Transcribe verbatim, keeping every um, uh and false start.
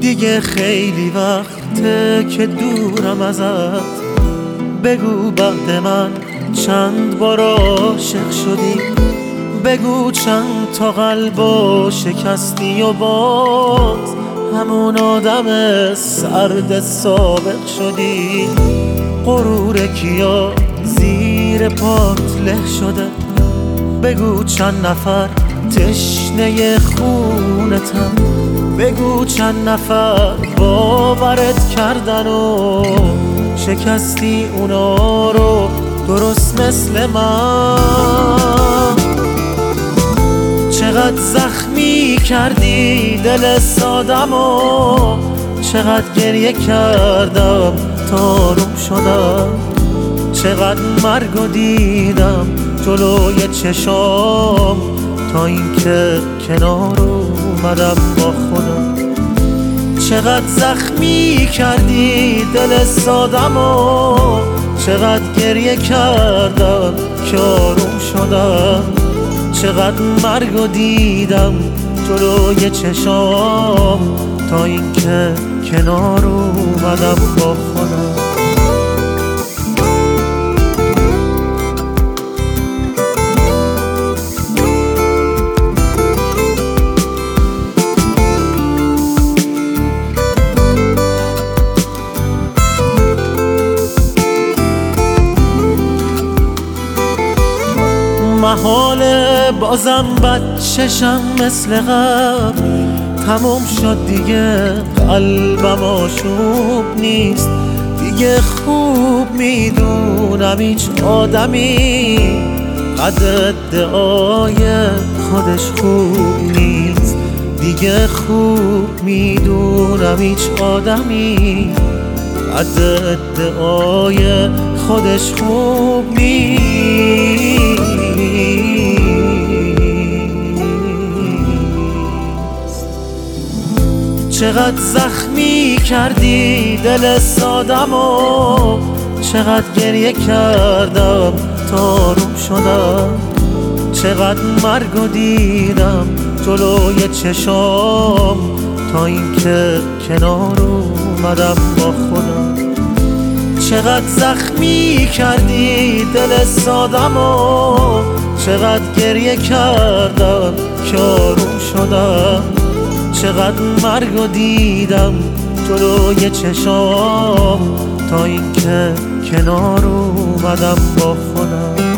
دیگه خیلی وقته که دورم ازت. بگو بعد من چند بار عاشق شدی، بگو چند تا قلبو شکستی و باز همون آدم سرد سابق شدی. غرور کیا زیر پات له شده، بگو چند نفر تشنه خونتن، بگو چند نفر باورت کردن و شکستی اونا رو درست مثل من. چقدر زخمی کردی دل سادم و چقدر گریه کردم تا آروم شدم. چقدر مرگو دیدم جلوی چشام تا اینکه کنار اومدم با خودم. چقدر زخمی کردی دل سادم و چقدر گریه کردم که آروم شدم. چقدر مرگو دیدم جلوی چشام تا اینکه کنار اومدم با خودم. محاله بازم بد چشم مثل قبل، تموم شد دیگه قلبم آشوب نیست. دیگه خوب میدونم هیچ آدمی قدر ادعای خودش خوب نیست. دیگه خوب میدونم هیچ آدمی قدر ادعای خودش خوب نیست. چقدر زخمی کردی دل سادم و چقدر گریه کردم تا آروم شدم. چقدر مرگو دیدم جلوی چشام تا اینکه کنار اومدم با خودم. چقدر زخمی کردی دل سادم و چقدر گریه کردم که آروم شدم. چقدر مرگو دیدم جلوی چشام تا اینکه کنار اومدم با خودم.